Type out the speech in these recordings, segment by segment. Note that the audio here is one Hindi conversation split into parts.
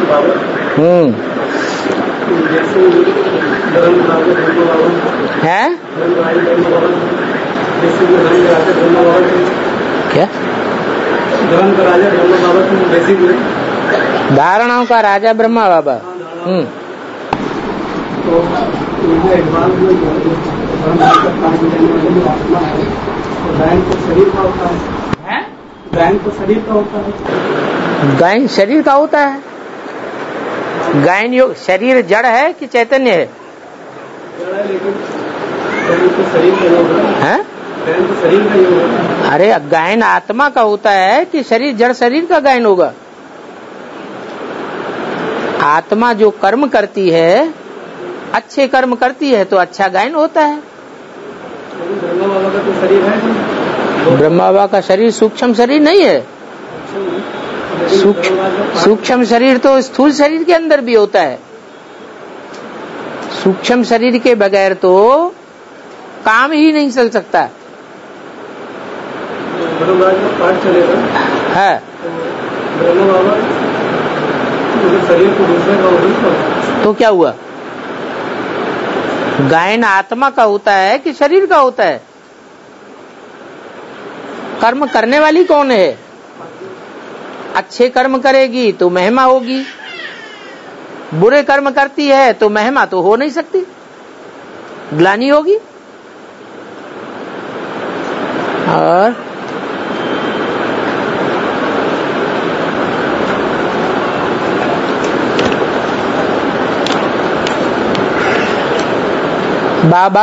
है क्या? धारणाओं का राजा ब्रह्मा बाबा। गायन शरीर का होता है। गायन योग शरीर जड़ है कि चैतन्य है? हैं? अरे गायन आत्मा का होता है कि शरीर जड़ शरीर का गायन होगा? आत्मा जो कर्म करती है, अच्छे कर्म करती है तो अच्छा गायन होता है। ब्रह्मा बाबा का तो शरीर है। ब्रह्मा बाबा का शरीर सूक्ष्म शरीर नहीं है। सूक्ष्म शरीर तो स्थूल शरीर के अंदर भी होता है। सूक्ष्म शरीर के बगैर तो काम ही नहीं चल सकता पाठ चलेगा है। ब्रह्मा बाबा शरीर को दूसरे का तो क्या हुआ? गायन आत्मा का होता है कि शरीर का होता है? कर्म करने वाली कौन है? अच्छे कर्म करेगी तो महिमा होगी, बुरे कर्म करती है तो महिमा तो हो नहीं सकती, ग्लानि होगी। और बाबा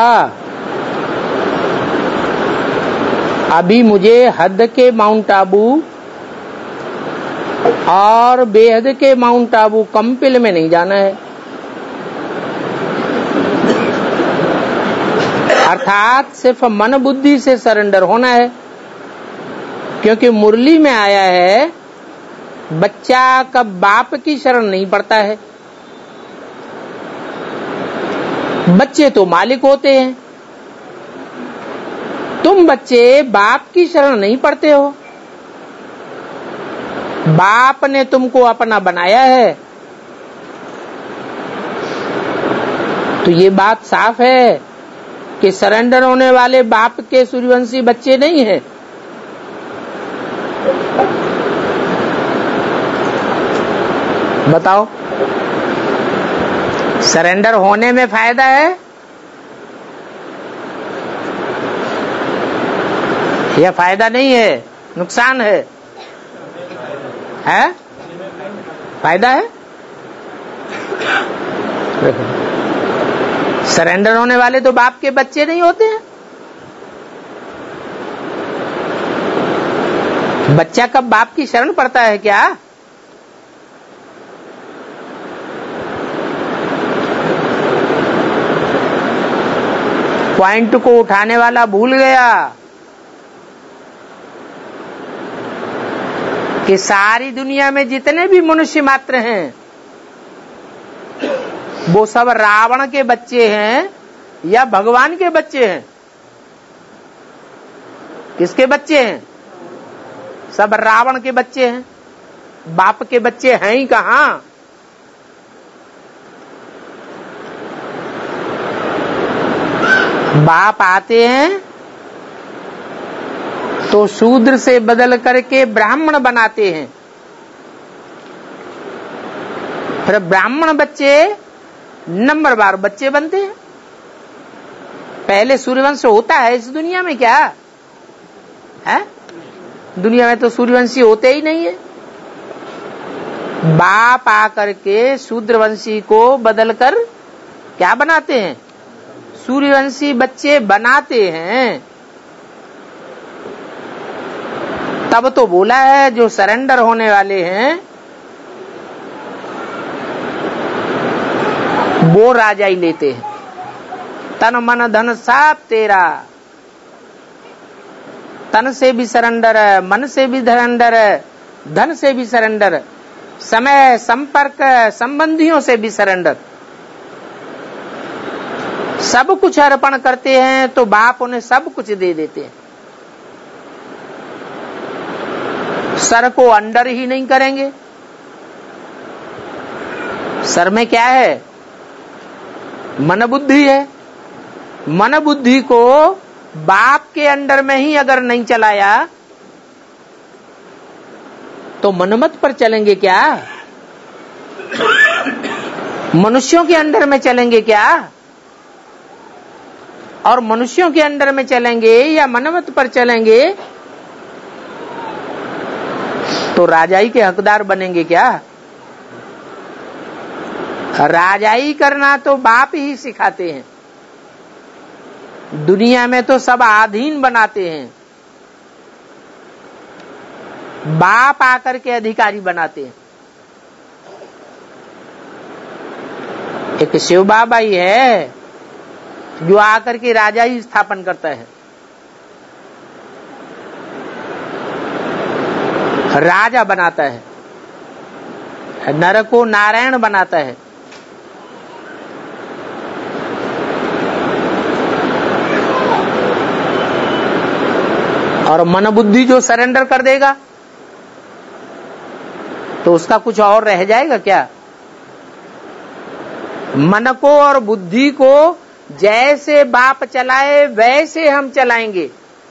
अभी मुझे हद के माउंट आबू और बेहद के माउंट आबू कंपिल में नहीं जाना है। अर्थात सिर्फ मन बुद्धि से सरेंडर होना है। क्योंकि मुरली में आया है बच्चा कब बाप की शरण नहीं पड़ता है। बच्चे तो मालिक होते हैं, तुम बच्चे बाप की शरण नहीं पड़ते हो। बाप ने तुमको अपना बनाया है। तो ये बात साफ है कि सरेंडर होने वाले बाप के सूर्यवंशी बच्चे नहीं हैं। बताओ, सरेंडर होने में फायदा है या फायदा नहीं है? नुकसान है? है? फायदा है। सरेंडर होने वाले तो बाप के बच्चे नहीं होते हैं। बच्चा कब बाप की शरण पड़ता है क्या? पॉइंट को उठाने वाला भूल गया कि सारी दुनिया में जितने भी मनुष्य मात्र हैं वो सब रावण के बच्चे हैं या भगवान के बच्चे हैं? किसके बच्चे हैं? सब रावण के बच्चे हैं। बाप के बच्चे हैं ही कहां? बाप आते हैं तो शूद्र से बदल करके ब्राह्मण बनाते हैं। फिर ब्राह्मण बच्चे नंबरवार बच्चे बनते हैं। पहले सूर्यवंश होता है इस दुनिया में क्या है? दुनिया में तो सूर्यवंशी होते ही नहीं है। बाप आकर के शूद्रवंशी को बदलकर क्या बनाते हैं? सूर्यवंशी बच्चे बनाते हैं। तब तो बोला है जो सरेंडर होने वाले हैं वो राजा ही लेते हैं। तन मन धन सब तेरा, तन से भी सरेंडर है, मन से भी सरेंडर है, धन से भी सरेंडर, समय संपर्क संबंधियों से भी सरेंडर। सब कुछ अर्पण करते हैं तो बाप उन्हें सब कुछ दे देते हैं। सर को अंडर ही नहीं करेंगे सर में क्या है? मन बुद्धि है। मन बुद्धि को बाप के अंडर में ही अगर नहीं चलाया तो मनमत पर चलेंगे क्या? मनुष्यों के अंडर में चलेंगे क्या? और मनुष्यों के अंडर में चलेंगे या मनमत पर चलेंगे तो राजाई के हकदार बनेंगे क्या? राजाई करना तो बाप ही सिखाते हैं। दुनिया में तो सब अधीन बनाते हैं, बाप आकर के अधिकारी बनाते हैं। एक शिव बाबा ही है जो आकर के राजाई स्थापन करता है, राजा बनाता है, नर को नारायण बनाता है। और मन बुद्धि जो सरेंडर कर देगा तो उसका कुछ और रह जाएगा क्या? मन को और बुद्धि को जैसे बाप चलाए वैसे हम चलाएंगे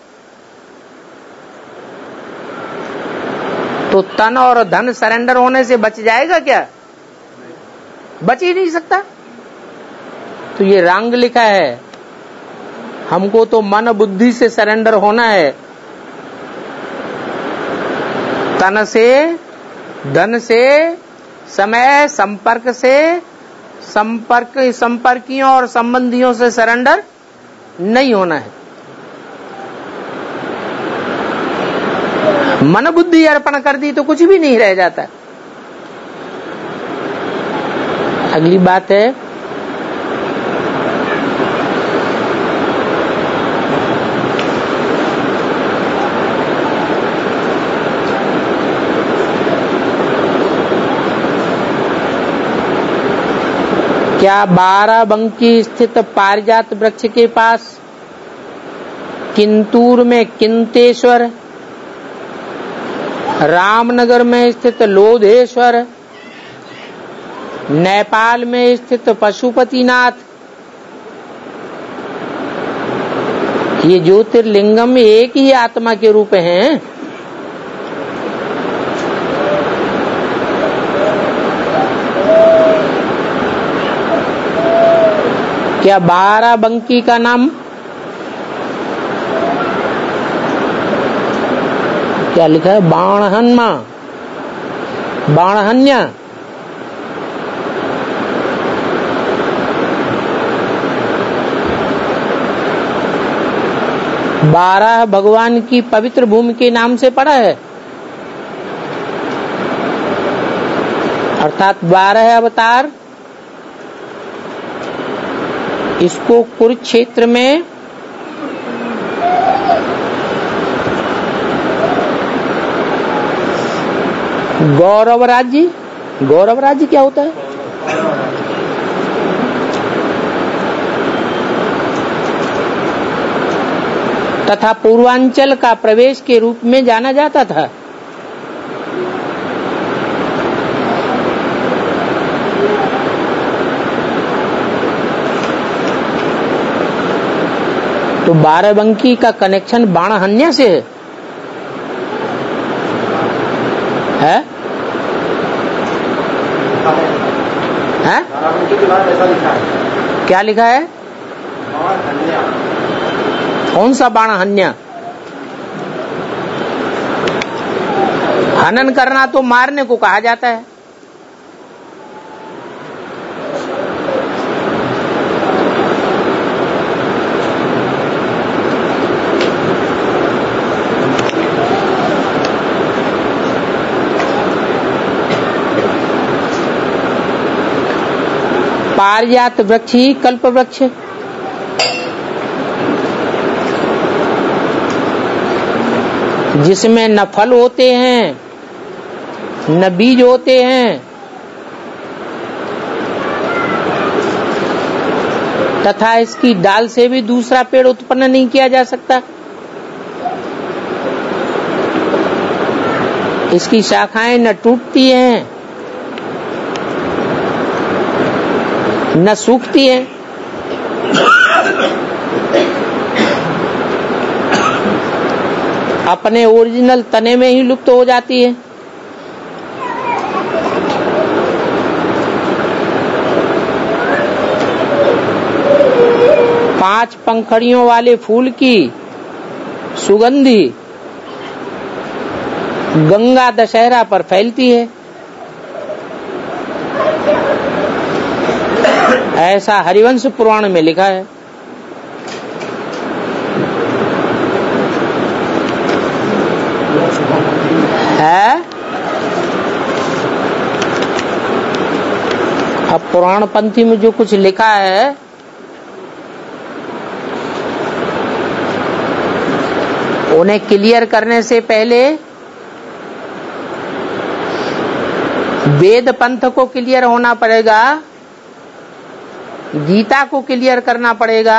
तो तन और धन सरेंडर होने से बच जाएगा क्या? बच ही नहीं सकता। तो ये रंग लिखा है, हमको तो मन बुद्धि से सरेंडर होना है, तन से, धन से, समय, संपर्क से, संपर्कियों और संबंधियों से सरेंडर नहीं होना है। मन बुद्धि अर्पण कर दी तो कुछ भी नहीं रह जाता। अगली बात है क्या बाराबंकी स्थित पारिजात वृक्ष के पास, किंतूर में किंतेश्वर, रामनगर में स्थित लोधेश्वर, नेपाल में स्थित पशुपतिनाथ, ये ज्योतिर्लिंगम एक ही आत्मा के रूप हैं। क्या बाराबंकी का नाम क्या लिखा है? बाणहन्मा, बाणहन्या। बारह भगवान की पवित्र भूमि के नाम से पड़ा है, अर्थात 12 अवतार। इसको कुरुक्षेत्र में गौरव राज्य क्या होता है? तथा पूर्वांचल का प्रवेश के रूप में जाना जाता था। तो बाराबंकी का कनेक्शन बाणहन्या से है? है? बाराबंकी के बाद ऐसा लिखा है। क्या लिखा है? बाणहन्या। कौन सा बाणहन्या? हनन करना तो मारने को कहा जाता है। पारिजात वृक्ष ही कल्प वृक्ष, जिसमें न फल होते हैं न बीज होते हैं, तथा इसकी डाल से भी दूसरा पेड़ उत्पन्न नहीं किया जा सकता। इसकी शाखाएं न टूटती हैं न सूखती है, अपने ओरिजिनल तने में ही लुप्त हो जाती है। पांच पंखड़ियों वाले फूल की सुगंधी गंगा दशहरा पर फैलती है, ऐसा हरिवंश पुराण में लिखा है। अब पुराण पंथी में जो कुछ लिखा है उन्हें क्लियर करने से पहले वेद पंथ को क्लियर होना पड़ेगा, गीता को क्लियर करना पड़ेगा,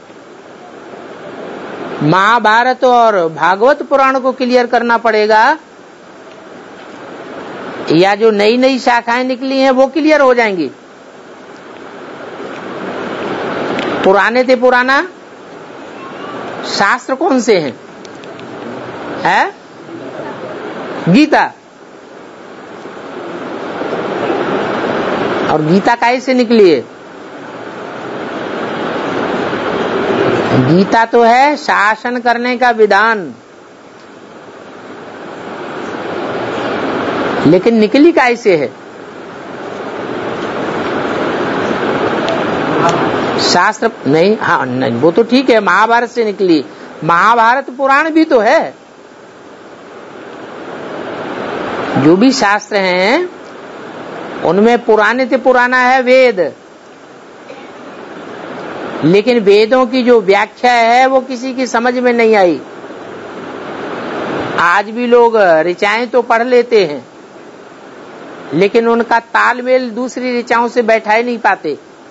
महाभारत और भागवत पुराण को क्लियर करना पड़ेगा, या जो नई नई शाखाएं निकली हैं वो क्लियर हो जाएंगी। पुराने से पुराना शास्त्र कौन से हैं? है गीता। और गीता काहे से निकली है? गीता तो है शासन करने का विधान, लेकिन निकली काहे से है? शास्त्र नहीं, हाँ नहीं, वो तो ठीक है, महाभारत से निकली। महाभारत पुराण भी तो है। जो भी शास्त्र हैं उनमें पुराने से पुराना है वेद, लेकिन वेदों की जो व्याख्या है वो किसी की समझ में नहीं आई। आज भी लोग ऋचाएं तो पढ़ लेते हैं, लेकिन उनका तालमेल दूसरी ऋचाओं से बैठा ही नहीं पाते।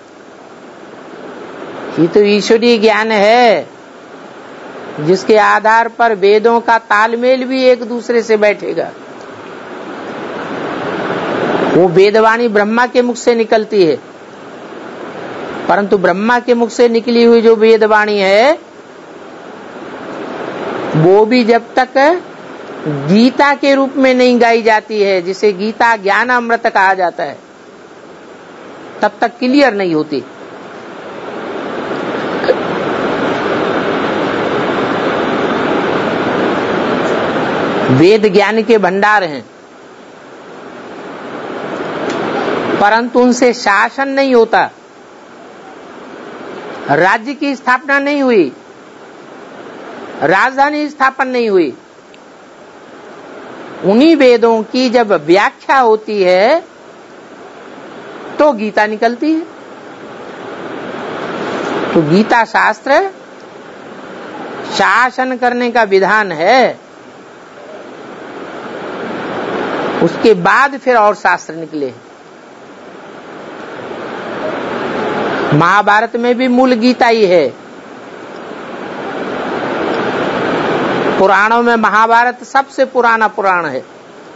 ये तो ईश्वरीय ज्ञान है जिसके आधार पर वेदों का तालमेल भी एक दूसरे से बैठेगा। वो वेदवाणी ब्रह्मा के मुख से निकलती है, परंतु ब्रह्मा के मुख से निकली हुई जो वेदवाणी है वो भी जब तक गीता के रूप में नहीं गाई जाती है, जिसे गीता ज्ञान अमृत कहा जाता है, तब तक क्लियर नहीं होती। वेद ज्ञान के भंडार हैं, परंतु उनसे शासन नहीं होता, राज्य की स्थापना नहीं हुई, राजधानी स्थापन नहीं हुई। उन्हीं वेदों की जब व्याख्या होती है तो गीता निकलती है। तो गीता शास्त्र शासन करने का विधान है, उसके बाद फिर और शास्त्र निकले। महाभारत में भी मूल गीता ही है। पुराणों में महाभारत सबसे पुराना पुराण है।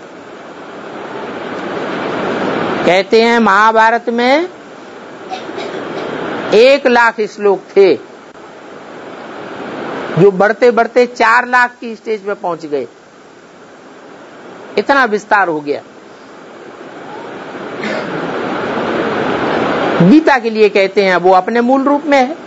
कहते हैं महाभारत में 1,00,000 श्लोक थे, जो बढ़ते बढ़ते 4,00,000 की स्टेज पे पहुंच गए। इतना विस्तार हो गया। गीता के लिए कहते हैं वो अपने मूल रूप में है।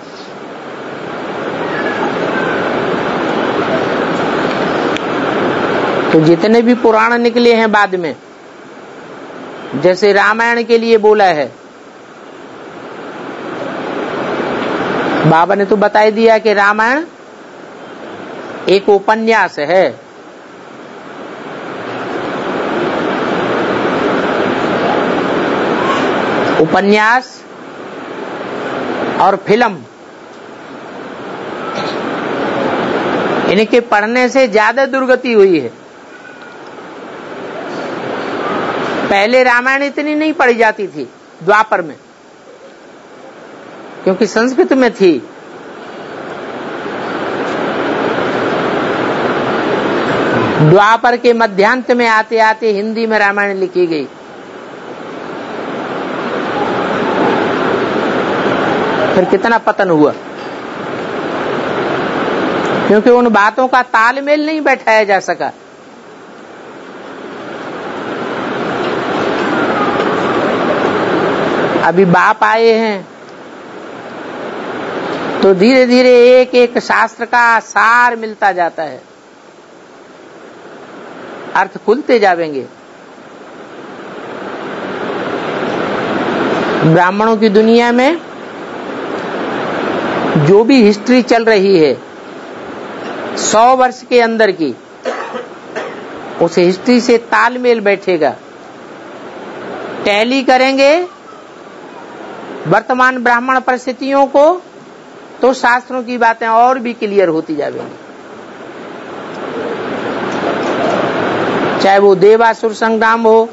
तो जितने भी पुराण निकले हैं बाद में, जैसे रामायण के लिए बोला है, बाबा ने तो बता दिया कि रामायण एक उपन्यास है। उपन्यास और फिल्म, इनके पढ़ने से ज्यादा दुर्गति हुई है। पहले रामायण इतनी नहीं पढ़ी जाती थी द्वापर में, क्योंकि संस्कृत में थी। द्वापर के मध्यांत में आते आते हिंदी में रामायण लिखी गई। फिर कितना पतन हुआ, क्योंकि उन बातों का तालमेल नहीं बैठाया जा सका। अभी बाप आए हैं तो धीरे धीरे एक एक शास्त्र का सार मिलता जाता है, अर्थ खुलते जाएंगे। ब्राह्मणों की दुनिया में जो भी हिस्ट्री चल रही है 100 वर्ष के अंदर की, उस हिस्ट्री से तालमेल बैठेगा, टैली करेंगे वर्तमान ब्राह्मण परिस्थितियों को, तो शास्त्रों की बातें और भी क्लियर होती जाएंगी। चाहे वो देवासुर संग्राम हो,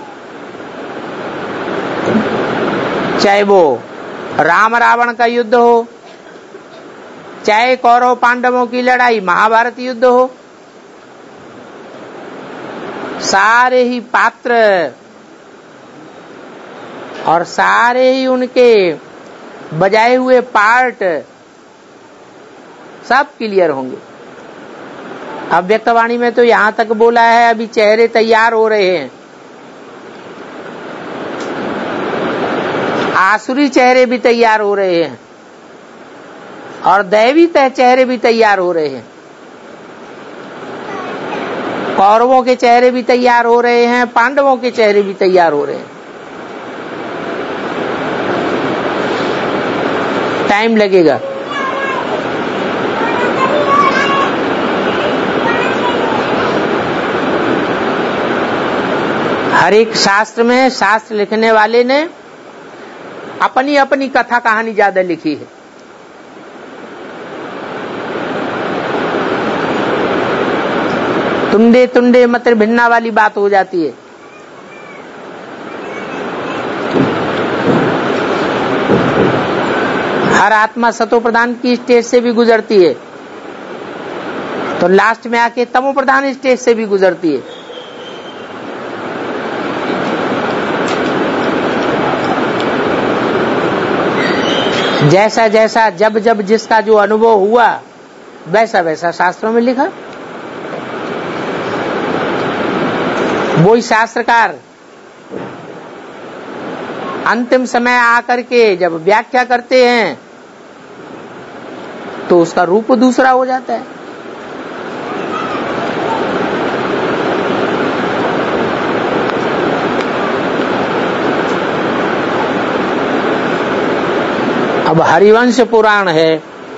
चाहे वो राम रावण का युद्ध हो, चाहे कौरव पांडवों की लड़ाई महाभारत युद्ध हो, सारे ही पात्र और सारे ही उनके बजाए हुए पार्ट सब क्लियर होंगे। अव्यक्तवाणी में तो यहां तक बोला है अभी चेहरे तैयार हो रहे हैं, आसुरी चेहरे भी तैयार हो रहे हैं और दैवी चेहरे भी तैयार हो रहे हैं। कौरवों के चेहरे भी तैयार हो रहे हैं, पांडवों के चेहरे भी तैयार हो रहे हैं। टाइम लगेगा। हर एक शास्त्र में शास्त्र लिखने वाले ने अपनी अपनी कथा कहानी ज्यादा लिखी है। तुंडे तुंडे मत भिन्ना वाली बात हो जाती है। हर आत्मा सतो प्रधान की स्टेज से भी गुजरती है, तो लास्ट में आके तमो प्रधान स्टेज से भी गुजरती है। जैसा जैसा जब जब जिसका जो अनुभव हुआ वैसा वैसा शास्त्रों में लिखा। वही शास्त्रकार अंतिम समय आकर के जब व्याख्या करते हैं तो उसका रूप दूसरा हो जाता है। अब हरिवंश पुराण है,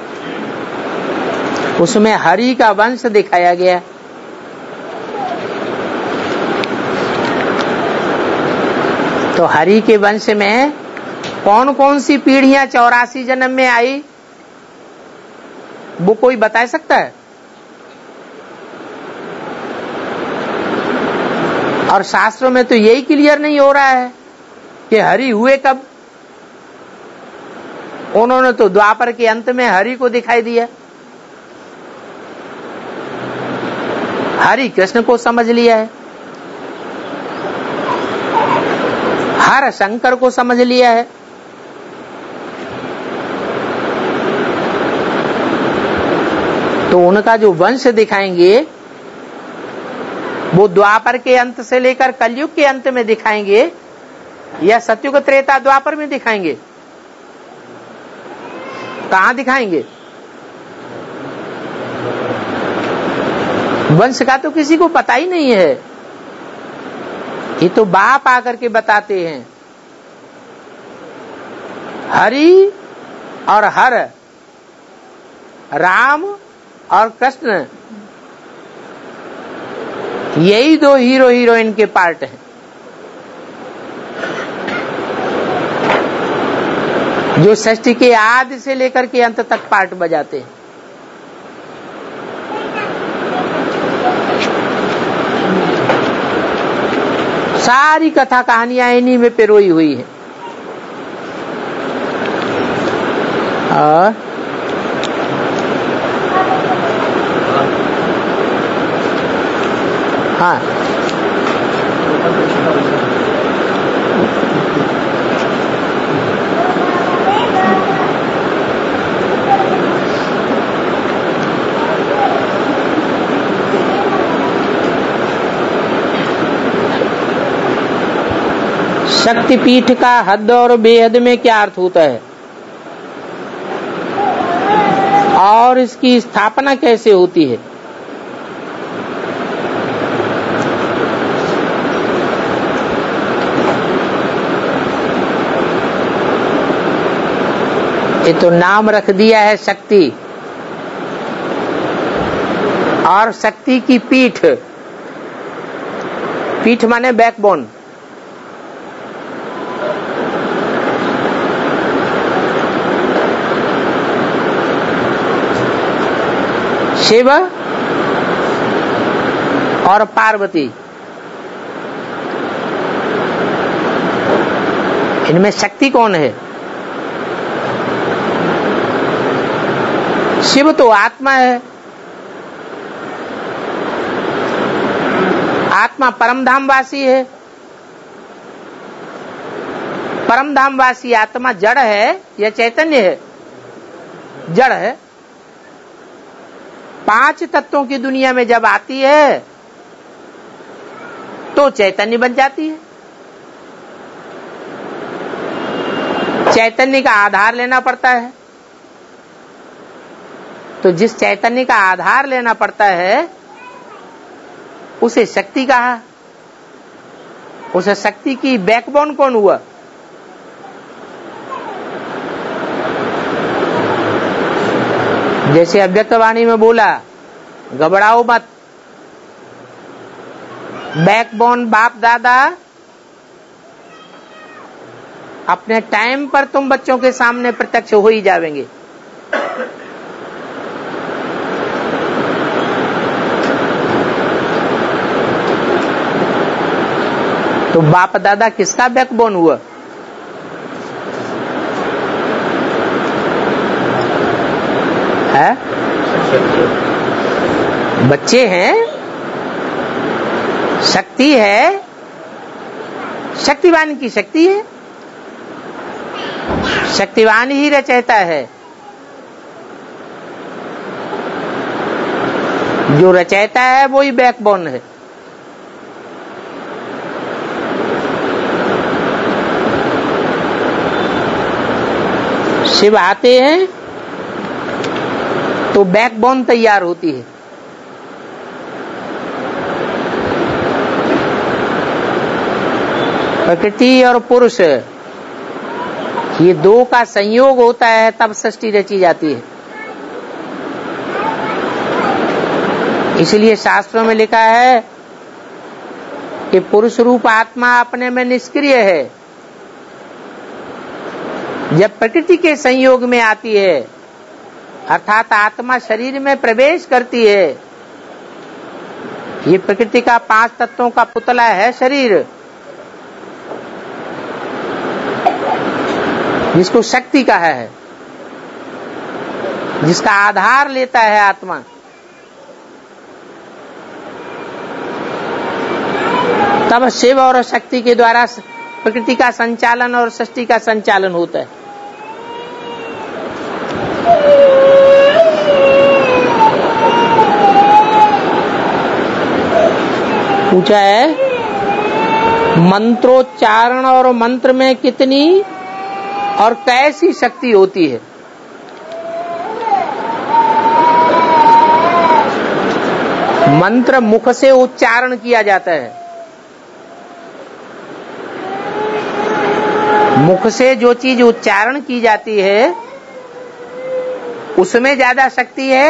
उसमें हरि का वंश दिखाया गया। तो हरि के वंश में कौन कौन सी पीढ़ियां 84 जन्म में आई, वो कोई बता सकता है? और शास्त्रों में तो यही क्लियर नहीं हो रहा है कि हरि हुए कब। उन्होंने तो द्वापर के अंत में हरि को दिखाई दिया, हरि कृष्ण को समझ लिया है, हर शंकर को समझ लिया है। तो उनका जो वंश दिखाएंगे वो द्वापर के अंत से लेकर कलयुग के अंत में दिखाएंगे या सतयुग त्रेता द्वापर में दिखाएंगे? कहां दिखाएंगे? वंश का तो किसी को पता ही नहीं है। ये तो बाप आकर के बताते हैं। हरि और हर, राम और कृष्ण, यही दो हीरो हीरोइन के पार्ट हैं। जो सृष्टि के आदि से लेकर के अंत तक पार्ट बजाते हैं। सारी कथा कहानियां इन्हीं में पिरोई हुई है। और हाँ, शक्तिपीठ का हद और बेहद में क्या अर्थ होता है और इसकी स्थापना कैसे होती है? ये तो नाम रख दिया है शक्ति, और शक्ति की पीठ, पीठ माने बैकबोन। शिव और पार्वती, इनमें शक्ति कौन है? शिव तो आत्मा है, आत्मा परमधाम वासी है। परमधाम वासी आत्मा जड़ है या चैतन्य है? जड़ है। 5 तत्वों की दुनिया में जब आती है तो चैतन्य बन जाती है। चैतन्य का आधार लेना पड़ता है, तो जिस चैतन्य का आधार लेना पड़ता है उसे शक्ति कहा। उस शक्ति की बैकबोन कौन हुआ? जैसे अव्यक्तवाणी में बोला, घबराओ मत, बैकबोन बाप दादा अपने टाइम पर तुम बच्चों के सामने प्रत्यक्ष हो ही जावेंगे। तो बाप दादा किसका बैकबोन हुआ? है? बच्चे हैं, शक्ति है, शक्तिवान की शक्ति है, शक्तिवान ही रचयिता है। जो रचयिता है वो ही बैकबोन है। शिव आते हैं तो बैकबोन तैयार होती है। प्रकृति और पुरुष ये 2 का संयोग होता है तब सृष्टि रची जाती है। इसलिए शास्त्रों में लिखा है कि पुरुष रूप आत्मा अपने में निष्क्रिय है। जब प्रकृति के संयोग में आती है अर्थात आत्मा शरीर में प्रवेश करती है, ये प्रकृति का 5 तत्वों का पुतला है शरीर, जिसको शक्ति कहा है, जिसका आधार लेता है आत्मा। तब शिव और शक्ति के द्वारा प्रकृति का संचालन और सृष्टि का संचालन होता है। पूछा है मंत्रोच्चारण और मंत्र में कितनी और कैसी शक्ति होती है? मंत्र मुख से उच्चारण किया जाता है। मुख से जो चीज उच्चारण की जाती है उसमें ज्यादा शक्ति है,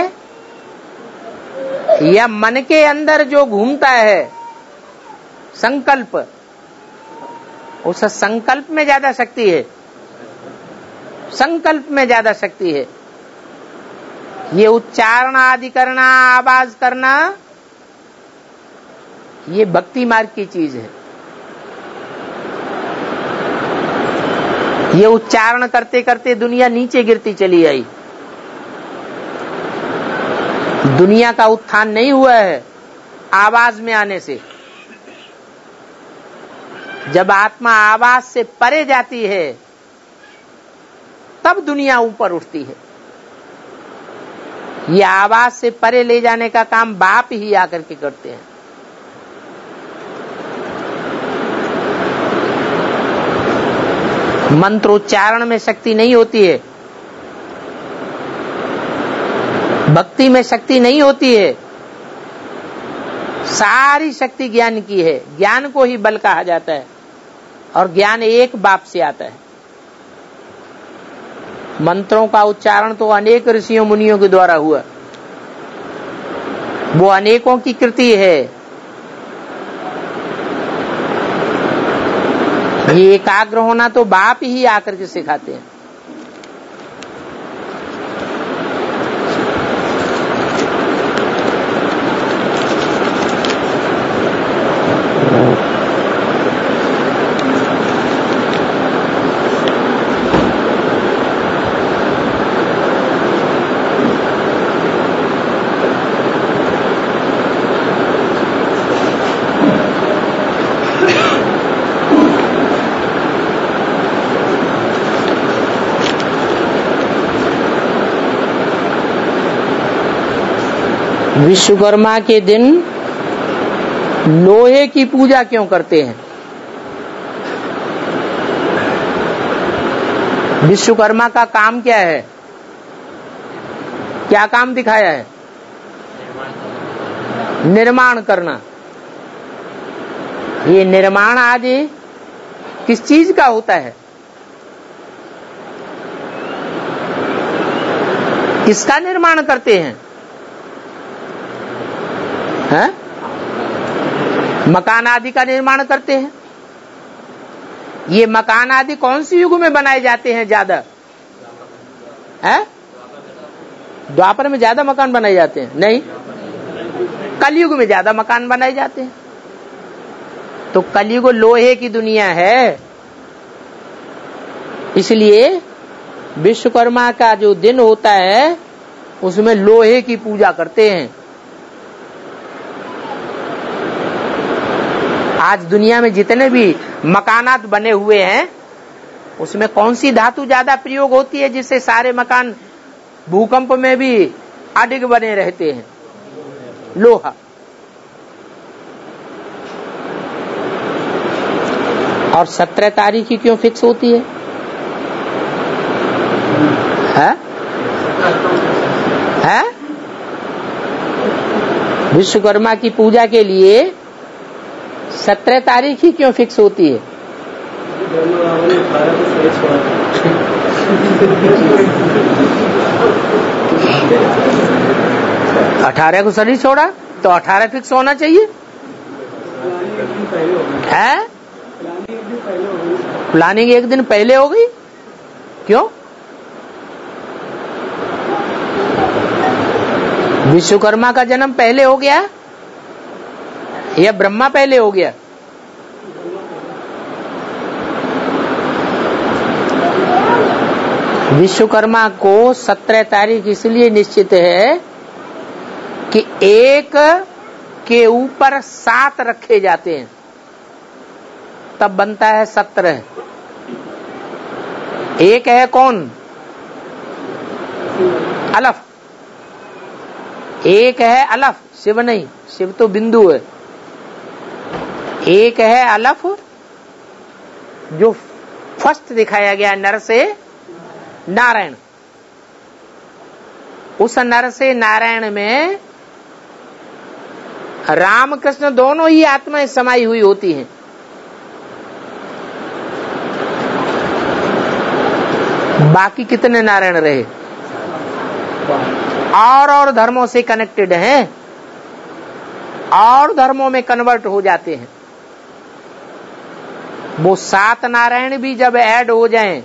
या मन के अंदर जो घूमता है संकल्प, उस संकल्प में ज्यादा शक्ति है? संकल्प में ज्यादा शक्ति है। ये उच्चारण आदि करना, आवाज करना, ये भक्ति मार्ग की चीज है। ये उच्चारण करते करते दुनिया नीचे गिरती चली आई। दुनिया का उत्थान नहीं हुआ है आवाज में आने से। जब आत्मा आवाज से परे जाती है तब दुनिया ऊपर उठती है। ये आवाज से परे ले जाने का काम बाप ही आकर के करते हैं। मंत्रोच्चारण में शक्ति नहीं होती है, भक्ति में शक्ति नहीं होती है, सारी शक्ति ज्ञान की है। ज्ञान को ही बल कहा जाता है और ज्ञान एक बाप से आता है। मंत्रों का उच्चारण तो अनेक ऋषियों मुनियों के द्वारा हुआ, वो अनेकों की कृति है। ये एकाग्र होना तो बाप ही आकर के सिखाते हैं। विश्वकर्मा के दिन लोहे की पूजा क्यों करते हैं? विश्वकर्मा का काम क्या है? क्या काम दिखाया है? निर्माण करना। ये निर्माण आदि किस चीज का होता है? किसका निर्माण करते हैं? है? मकान आदि का निर्माण करते हैं। ये मकान आदि कौन सी युग में बनाए जाते हैं ज्यादा? है? द्वापर में ज्यादा मकान बनाए जाते हैं? नहीं, कलयुग में ज्यादा मकान बनाए जाते हैं। तो कलयुग लोहे की दुनिया है, इसलिए विश्वकर्मा का जो दिन होता है उसमें लोहे की पूजा करते हैं। आज दुनिया में जितने भी मकानात बने हुए हैं उसमें कौन सी धातु ज्यादा प्रयोग होती है जिससे सारे मकान भूकंप में भी अडिग बने रहते हैं? लोहा। और 17 तारीख ही क्यों फिक्स होती है? है? विश्वकर्मा की पूजा के लिए 17 तारीख ही क्यों फिक्स होती है? 18 को शरीर छोड़ा तो 18 फिक्स होना चाहिए। है? प्लानिंग एक दिन पहले हो गई। क्यों? विश्वकर्मा का जन्म पहले हो गया या ब्रह्मा पहले हो गया? विश्वकर्मा को 17 तारीख इसलिए निश्चित है कि एक के ऊपर 7 रखे जाते हैं, तब बनता है 17। एक है कौन? अलफ। एक है अलफ, शिव नहीं, शिव तो बिंदु है। एक है अलफ जो फर्स्ट दिखाया गया, नर से नारायण। उस नर से नारायण में राम कृष्ण दोनों ही आत्माएं समाई हुई होती हैं। बाकी कितने नारायण रहे? और धर्मों से कनेक्टेड हैं, और धर्मों में कन्वर्ट हो जाते हैं। वो 7 नारायण भी जब ऐड हो जाएं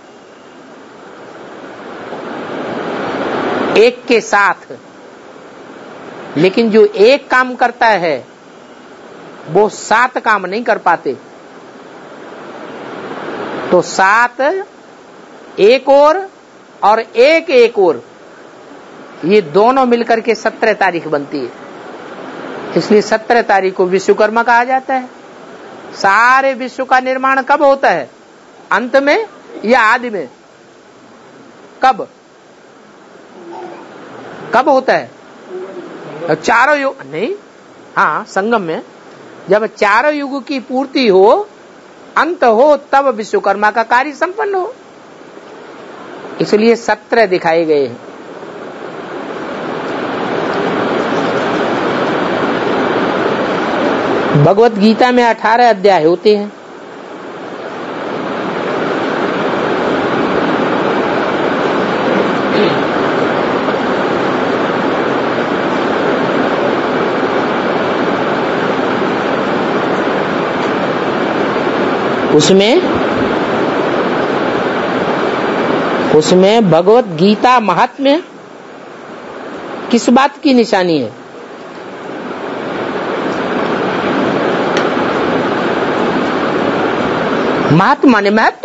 एक के साथ, लेकिन जो एक काम करता है वो 7 काम नहीं कर पाते। तो 7 एक और एक और, ये दोनों मिलकर के 17 तारीख बनती है। इसलिए 17 तारीख को विश्वकर्मा कहा जाता है। सारे विश्व का निर्माण कब होता है? अंत में या आदि में? कब होता है? चारों युग नहीं, हाँ, संगम में। जब चारों युग की पूर्ति हो अंत हो तब विश्वकर्मा का कार्य संपन्न हो। इसलिए 17 दिखाए गए हैं। भगवत गीता में 18 अध्याय होते हैं। उसमें भगवत गीता महात्म्य किस बात की निशानी है? महात्मा ने महत्व,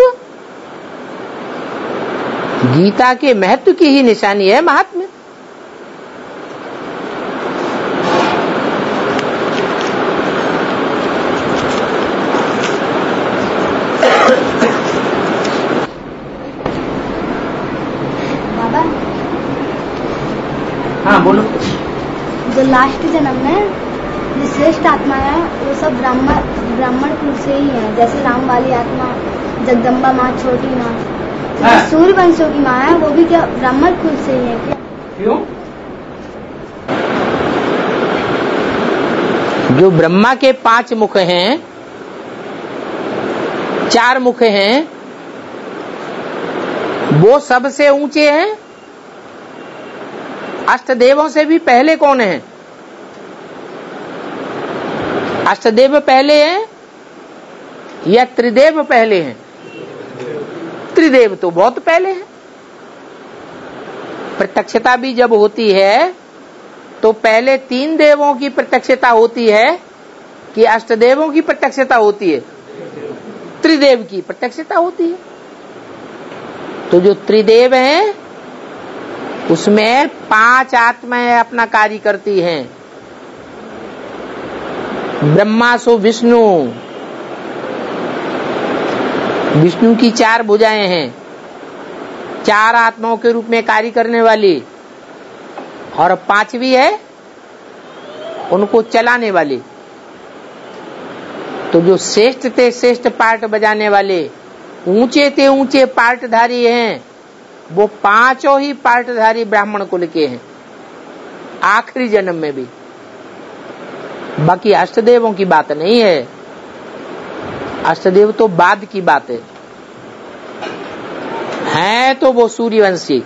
गीता के महत्व की ही निशानी है महात्म्य। हाँ बोलो। जो लास्ट जन्म में जो श्रेष्ठ आत्मा है वो सब ब्राह्मण कुल से ही है। जैसे राम वाली आत्मा जगदम्बा माँ, छोटी माँ, जो सूर्य वंशों की माँ है वो भी क्या ब्राह्मण कुल से ही है क्या? क्यों? जो ब्रह्मा के 5 मुख हैं, 4 मुख हैं, वो सबसे ऊंचे हैं। अष्टदेवों से भी पहले कौन है? अष्टदेव पहले हैं या त्रिदेव पहले हैं? त्रिदेव तो बहुत पहले हैं। प्रत्यक्षता भी जब होती है तो पहले 3 देवों की प्रत्यक्षता होती है कि अष्टदेवों की प्रत्यक्षता होती है? त्रिदेव की प्रत्यक्षता होती है। तो जो त्रिदेव हैं उसमें 5 आत्माएं अपना कार्य करती हैं। ब्रह्मा सो विष्णु, विष्णु की 4 भुजाएं हैं, 4 आत्माओं के रूप में कार्य करने वाली, और 5वीं है उनको चलाने वाली। तो जो श्रेष्ठ थे श्रेष्ठ पार्ट बजाने वाले, ऊंचे थे ऊंचे पार्टधारी हैं, वो 5 ही पार्टधारी ब्राह्मण कुल के हैं आखिरी जन्म में भी। बाकी अष्टदेवों की बात नहीं है। अष्टदेव तो बाद की बात है तो वो सूर्यवंशी।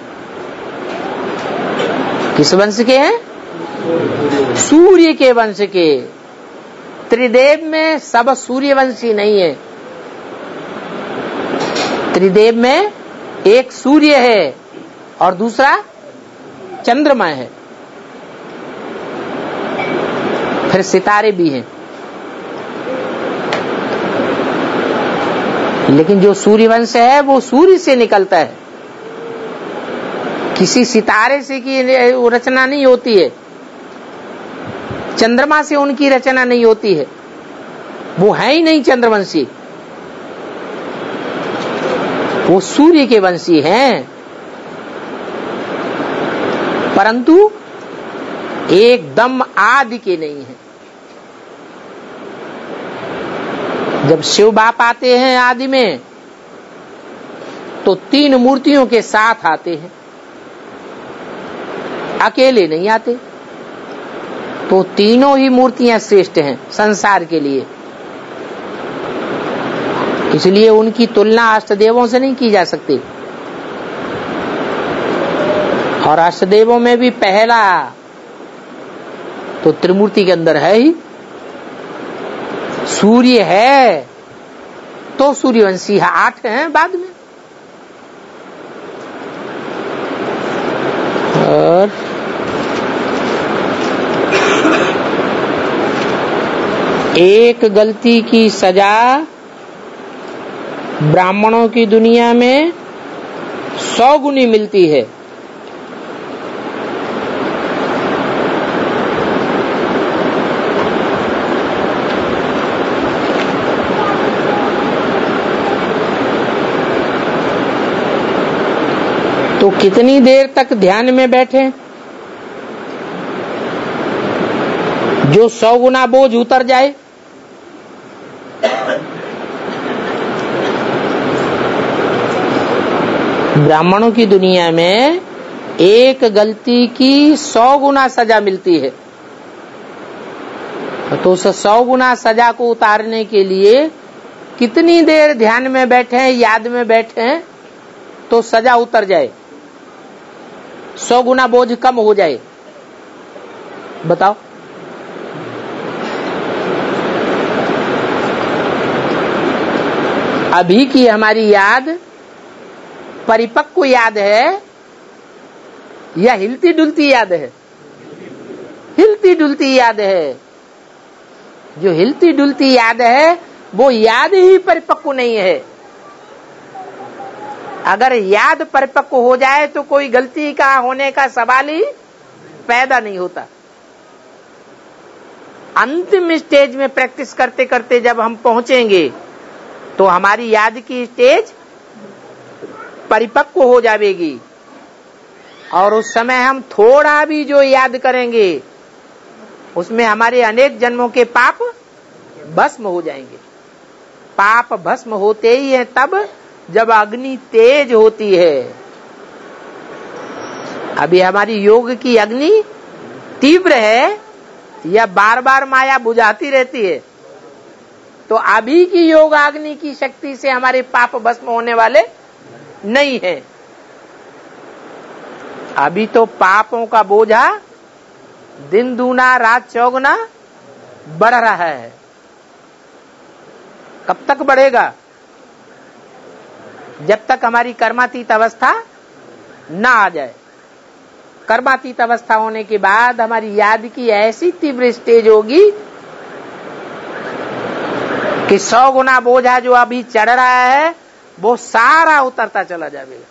किस वंश के हैं? सूर्य के वंश के। त्रिदेव में सब सूर्यवंशी नहीं है। त्रिदेव में एक सूर्य है और दूसरा चंद्रमा है, फिर सितारे भी हैं। लेकिन जो सूर्यवंश है वो सूर्य से निकलता है, किसी सितारे से की रचना नहीं होती है, चंद्रमा से उनकी रचना नहीं होती है, वो है ही नहीं चंद्रवंशी, वो सूर्य के वंशी हैं। परंतु एकदम आदि के नहीं है। जब शिव बाप आते हैं आदि में तो 3 मूर्तियों के साथ आते हैं, अकेले नहीं आते। तो तीनों ही मूर्तियां श्रेष्ठ हैं संसार के लिए, इसलिए उनकी तुलना अष्टदेवों से नहीं की जा सकती। और अष्टदेवों में भी पहला तो त्रिमूर्ति के अंदर है ही, सूर्य है तो सूर्यवंशी है, 8 हैं बाद में। और एक गलती की सजा ब्राह्मणों की दुनिया में 100 गुनी मिलती है। तो कितनी देर तक ध्यान में बैठे जो 100 गुना बोझ उतर जाए? ब्राह्मणों की दुनिया में एक गलती की 100 गुना सजा मिलती है, तो उस 100 गुना सजा को उतारने के लिए कितनी देर ध्यान में बैठे हैं, याद में बैठे हैं, तो सजा उतर जाए, 100 गुना बोझ कम हो जाए? बताओ। अभी की हमारी याद परिपक्व याद है या हिलती डुलती याद है? हिलती डुलती याद है। जो हिलती डुलती याद है वो याद ही परिपक्व नहीं है। अगर याद परिपक्व हो जाए तो कोई गलती का होने का सवाल ही पैदा नहीं होता। अंतिम स्टेज में प्रैक्टिस करते करते जब हम पहुंचेंगे तो हमारी याद की स्टेज परिपक्व हो जाएगी, और उस समय हम थोड़ा भी जो याद करेंगे उसमें हमारे अनेक जन्मों के पाप भस्म हो जाएंगे। पाप भस्म होते ही है तब जब अग्नि तेज होती है। अभी हमारी योग की अग्नि तीव्र है या बार बार माया बुझाती रहती है? तो अभी की योग अग्नि की शक्ति से हमारे पाप भस्म होने वाले नहीं है। अभी तो पापों का बोझा दिन दूना रात चौगुना बढ़ रहा है। कब तक बढ़ेगा? जब तक हमारी कर्मातीत अवस्था ना आ जाए। कर्मातीत अवस्था होने के बाद हमारी याद की ऐसी तीव्र स्टेज होगी कि 100 गुना बोझा जो अभी चढ़ रहा है वो सारा उतरता चला जाएगा।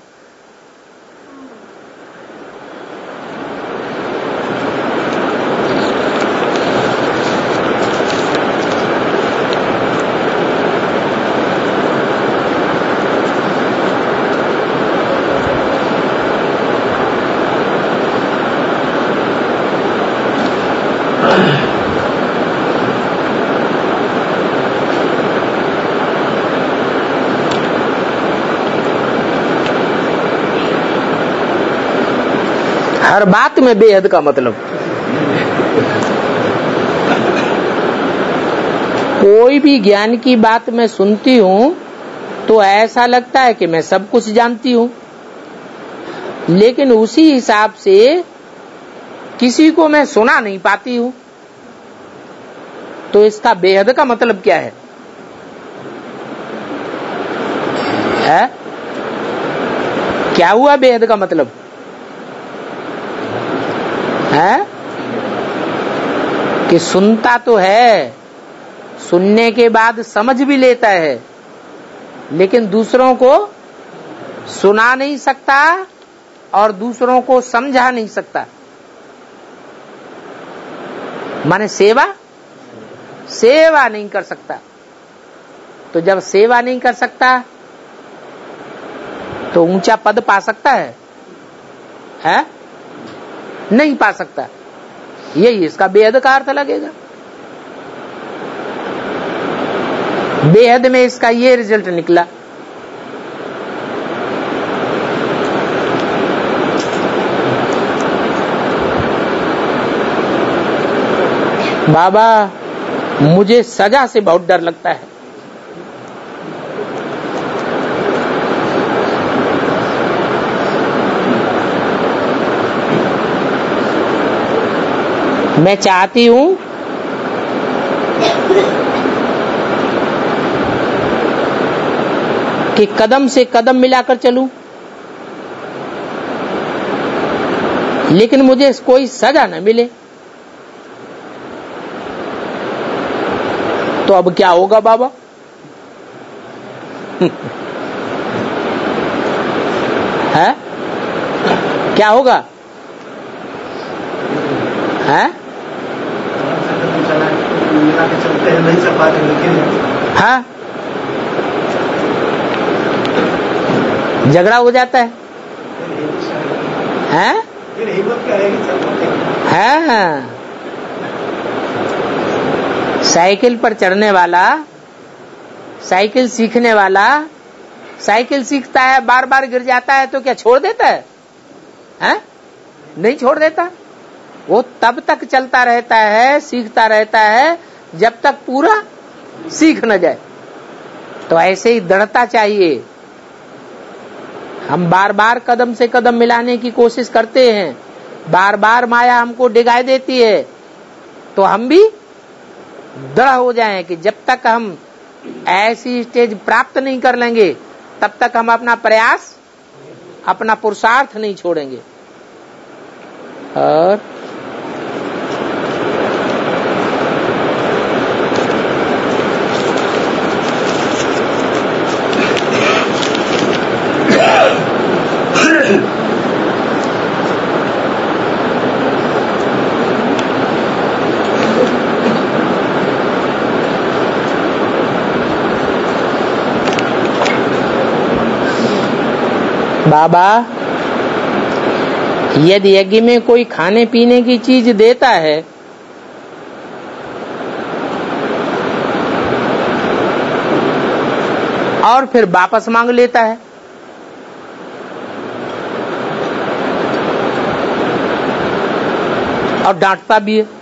हर बात में बेहद का मतलब। कोई भी ज्ञान की बात मैं सुनती हूं तो ऐसा लगता है कि मैं सब कुछ जानती हूं, लेकिन उसी हिसाब से किसी को मैं सुना नहीं पाती हूं। तो इसका बेहद का मतलब क्या है? क्या हुआ बेहद का मतलब? है कि सुनता तो है, सुनने के बाद समझ भी लेता है, लेकिन दूसरों को सुना नहीं सकता और दूसरों को समझा नहीं सकता। माने सेवा नहीं कर सकता। तो जब सेवा नहीं कर सकता तो ऊंचा पद पा सकता है? नहीं पा सकता। यही इसका बेहद का अर्थ लगेगा। बेहद में इसका ये रिजल्ट निकला। बाबा मुझे सजा से बहुत डर लगता है। मैं चाहती हूं कि कदम से कदम मिलाकर चलूं, लेकिन मुझे कोई सजा न मिले। तो अब क्या होगा बाबा? है क्या होगा? है हाँ, झगड़ा हो जाता है। हैं? हाँ, साइकिल पर चढ़ने वाला, साइकिल सीखने वाला साइकिल सीखता है, बार बार गिर जाता है तो क्या छोड़ देता है? हैं? नहीं छोड़ देता। वो तब तक चलता रहता है, सीखता रहता है जब तक पूरा सीख न जाए। तो ऐसे ही दृढ़ता चाहिए। हम बार बार कदम से कदम मिलाने की कोशिश करते हैं, बार बार माया हमको डिगाई देती है, तो हम भी दृढ़ हो जाएं कि जब तक हम ऐसी स्टेज प्राप्त नहीं कर लेंगे तब तक हम अपना प्रयास, अपना पुरुषार्थ नहीं छोड़ेंगे। और बाबा, यदि यज्ञ में कोई खाने पीने की चीज देता है और फिर वापस मांग लेता है, और डांटता भी है,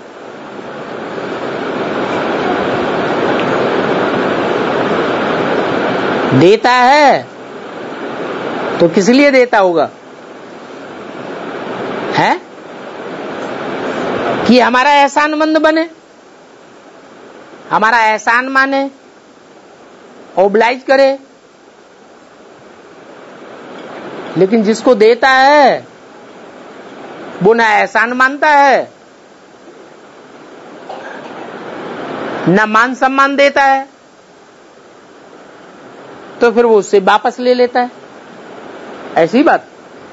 देता है तो किस लिए देता होगा? है कि हमारा एहसानमंद बने, हमारा एहसान माने, ओब्लाइज करे। लेकिन जिसको देता है वो ना एहसान मानता है, ना मान सम्मान देता है, तो फिर वो उससे वापस ले लेता है। ऐसी बात,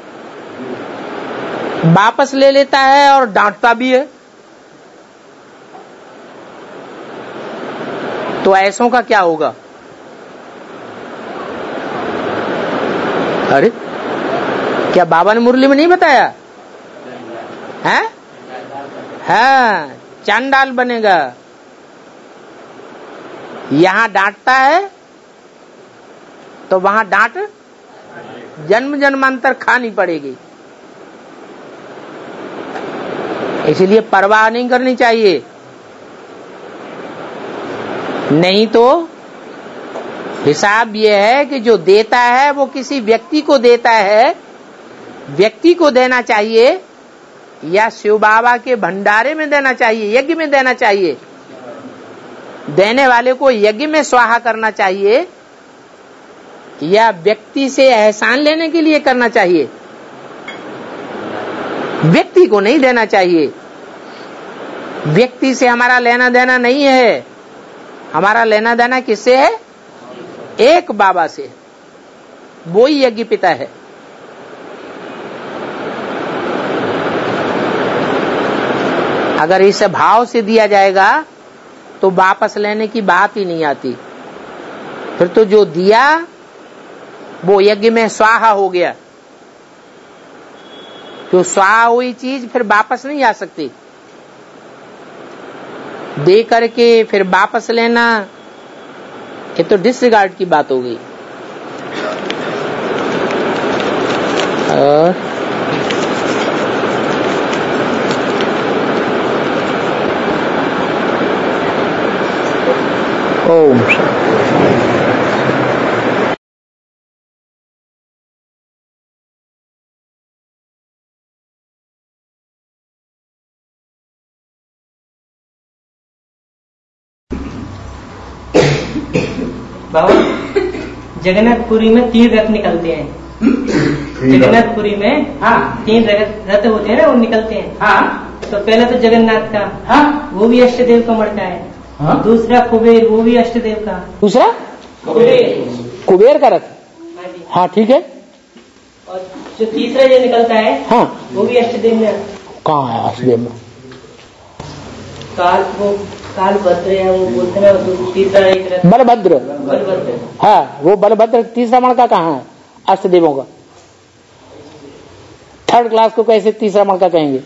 वापस ले लेता है और डांटता भी है। तो ऐसों का क्या होगा? अरे क्या बाबा ने मुरली में नहीं बताया है? हाँ, चांडाल बनेगा। यहां डांटता है तो वहां डांट जन्म जन्मांतर खानी पड़ेगी। इसलिए परवाह नहीं करनी चाहिए, नहीं तो हिसाब यह है कि जो देता है वो किसी व्यक्ति को देता है, व्यक्ति को देना चाहिए या शिव बाबा के भंडारे में देना चाहिए, यज्ञ में देना चाहिए, देने वाले को यज्ञ में स्वाहा करना चाहिए, या व्यक्ति से एहसान लेने के लिए करना चाहिए। व्यक्ति को नहीं देना चाहिए। व्यक्ति से हमारा लेना देना नहीं है, हमारा लेना देना किससे है? एक बाबा से, वो ही यज्ञ पिता है। अगर इस भाव से दिया जाएगा तो वापस लेने की बात ही नहीं आती। फिर तो जो दिया वो यज्ञ में स्वाहा हो गया। जो स्वाहा हुई चीज फिर वापस नहीं आ सकती। दे करके फिर वापस लेना, ये तो डिसरिगार्ड की बात हो गई। ओम बाबा, जगन्नाथपुरी में 3 रथ निकलते हैं। जगन्नाथपुरी में हाँ 3 रथ होते हैं ना, वो निकलते हैं। हाँ, तो पहला तो जगन्नाथ का, हाँ वो भी अष्टदेव का मड़का है। हाँ? दूसरा कुबेर, वो भी अष्टदेव का। दूसरा कुबेर का रथ, हाँ ठीक है। और जो तीसरा जो निकलता है हाँ वो भी अष्टदेव में। कहाँ है अष्टदेव में? काल भद्र है, वो बोलते हैं। तीसरा एक रथ बलभद्र, हाँ वो बलभद्र। तीसरा मणका कहाँ है अष्टदेवों का? 3rd क्लास को कैसे तीसरा मणका कहेंगे?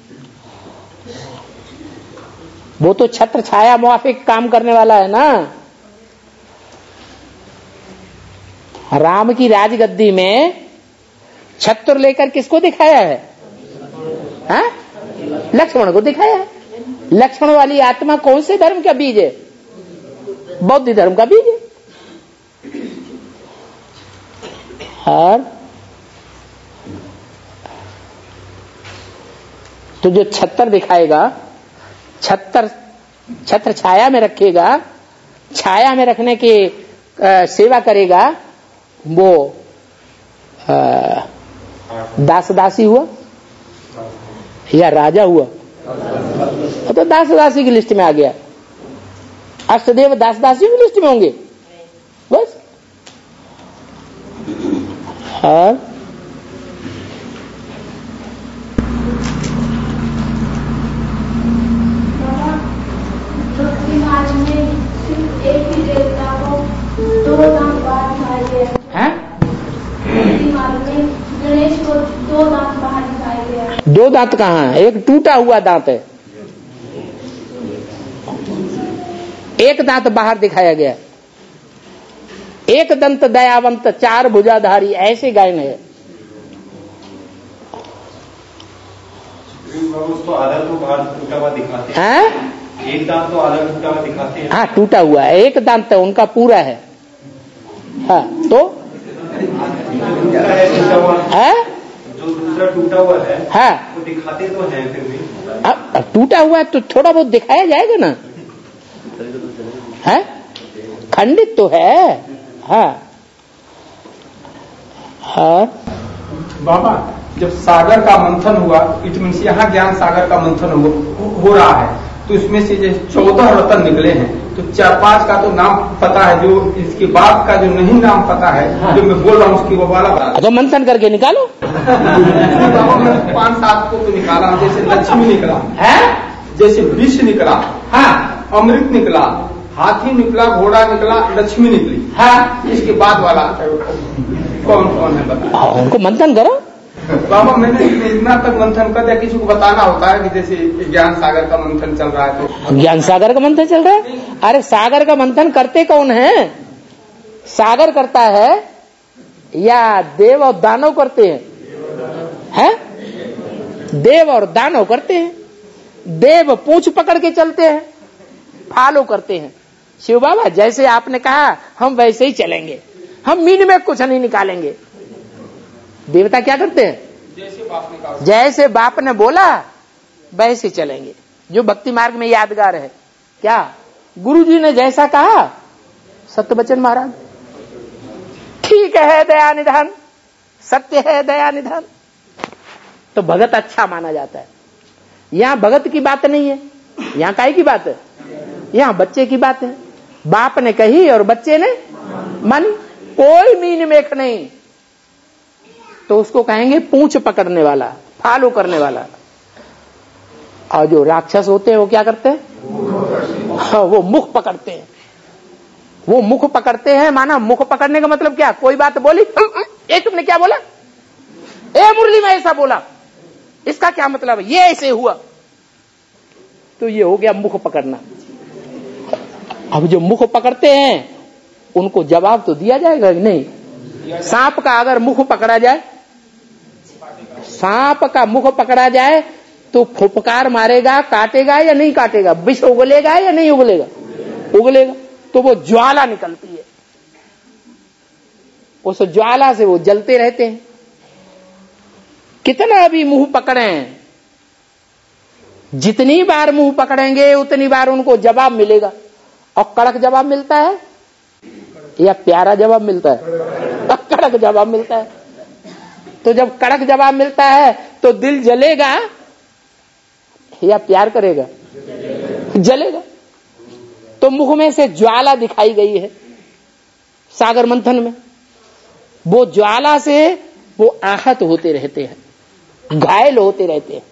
वो तो छत्र छाया मुआफिक काम करने वाला है ना। राम की राजगद्दी में छत्र लेकर किसको दिखाया है? हाँ? लक्ष्मण को दिखाया है। लक्ष्मण वाली आत्मा कौन से धर्म का बीज है? बौद्ध धर्म का बीज है। और तो जो छत्र दिखाएगा, छत्र छाया में रखेगा, छाया में रखने की सेवा करेगा, वो दास दासी हुआ या राजा हुआ? तो दास दासी की लिस्ट में आ गया। अष्टदेव दास दासी की लिस्ट में होंगे बस। और एक ही देवता को दो दांत बाहर दिखाए गए हैं। गणेश को दो दांत बाहर दिखाए गए हैं। दो दांत कहाँ है? एक टूटा हुआ दांत है, एक दांत बाहर दिखाया गया। एक दंत दयावंत चार भुजाधारी ऐसे गायन है। उसको आधा तो बाहर टूटा हुआ दिखाते हैं। हाँ? एक दांत तो आधा टूटा हुआ दिखाते हैं। हाँ, टूटा हुआ है। एक दांत तो उनका पूरा है। हाँ, तो जो दूसरा टूटा हुआ है, हाँ, वो दिखाते तो हैं फिर भी। अब टूटा हुआ है तो थोड़ा बहुत दिखाया जाएगा ना। है खंडित तो है। हाँ। हाँ बाबा, जब सागर का मंथन हुआ, इट मीन्स यहाँ ज्ञान सागर का मंथन हो रहा है, तो इसमें से जो 14 रत्न निकले हैं, तो 4-5 का तो नाम पता है, जो इसके बाद का जो नहीं नाम पता है, हाँ, जो मैं बोल रहा हूँ उसकी वो वाला बात। तो मंथन करके निकालो। बाबा मैंने 5-7 को तो निकाला, जैसे लक्ष्मी निकला है, जैसे विष निकला, हाँ, अमृत निकला, हाथी निकला, घोड़ा निकला, लक्ष्मी निकली, हाँ, इसके बाद वाला कौन कौन है बता। उनको मंथन करो। बाबा मैंने इतना तक मंथन कर दिया, किसी को बताना होता है कि जैसे ज्ञान सागर का मंथन चल रहा है तो। ज्ञान सागर का मंथन चल रहा है? अरे सागर का मंथन करते कौन है? सागर करता है या देव और दानव करते हैं? हैं? देव और दानव करते हैं। देव पूंछ पकड़ के चलते हैं, फॉलो करते हैं। शिव बाबा जैसे आपने कहा हम वैसे ही चलेंगे, हम मीन में कुछ नहीं निकालेंगे। देवता क्या करते हैं? जैसे बाप ने बोला वैसे चलेंगे। जो भक्ति मार्ग में यादगार है क्या, गुरुजी ने जैसा कहा, सत्यवचन महाराज ठीक है दया निधान, सत्य है दया निधान, तो भगत अच्छा माना जाता है। यहां भगत की बात नहीं है, यहां काय की बात है? यहां बच्चे की बात है। बाप ने कही और बच्चे ने मानी, कोई मीन मेख नहीं, तो उसको कहेंगे पूंछ पकड़ने वाला, फॉलो करने वाला। और जो राक्षस होते हैं वो क्या करते हैं? हाँ, वो मुख पकड़ते हैं। वो मुख पकड़ते हैं, माना मुख पकड़ने का मतलब क्या? कोई बात बोली, ए तुमने क्या बोला, ए मुरली में ऐसा बोला, इसका क्या मतलब है, ये ऐसे हुआ, तो ये हो गया मुख पकड़ना। अब जो मुख पकड़ते हैं उनको जवाब तो दिया जाएगा कि नहीं? सांप का अगर मुख पकड़ा जाए, सांप का मुख पकड़ा जाए तो फुफकार मारेगा, काटेगा या नहीं काटेगा? विष उगलेगा या नहीं उगलेगा? उगलेगा। तो वो ज्वाला निकलती है, उस ज्वाला से वो जलते रहते हैं। कितना भी मुंह पकड़े, जितनी बार मुंह पकड़ेंगे उतनी बार उनको जवाब मिलेगा। और कड़क जवाब मिलता है या प्यारा जवाब मिलता है? कड़क जवाब मिलता है। तो जब कड़क जवाब मिलता है तो दिल जलेगा या प्यार करेगा? जलेगा। तो मुख में से ज्वाला दिखाई गई है सागर मंथन में। वो ज्वाला से वो आहत होते रहते हैं, घायल होते रहते हैं,